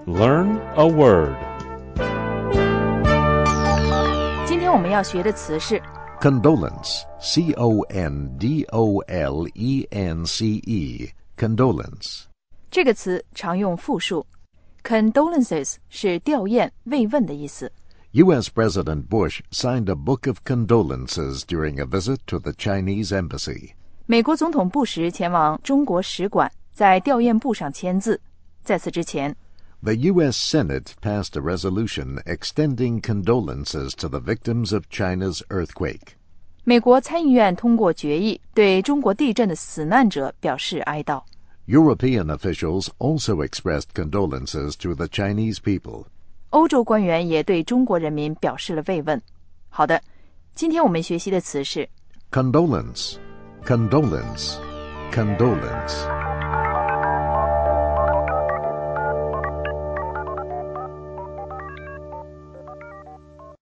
Learn a word. 今天我们要学的词是 condolence, C-O-N-D-O-L-E-N-C-E, condolence. 这个词常用复数 Condolences 是吊唁、慰问的意思。 U.S. President Bush signed a book of condolences during a visit to the Chinese embassy. 美国总统布什前往中国使馆，在吊唁簿上签字。在此之前 The U.S. Senate passed a resolution extending condolences to the victims of China's earthquake. 美国参议院通过决议，对中国地震的死难者表示哀悼。 European officials also expressed condolences to the Chinese people. 欧洲官员也对中国人民表示了慰问。好的，今天我们学习的词是 condolence, condolence, condolence.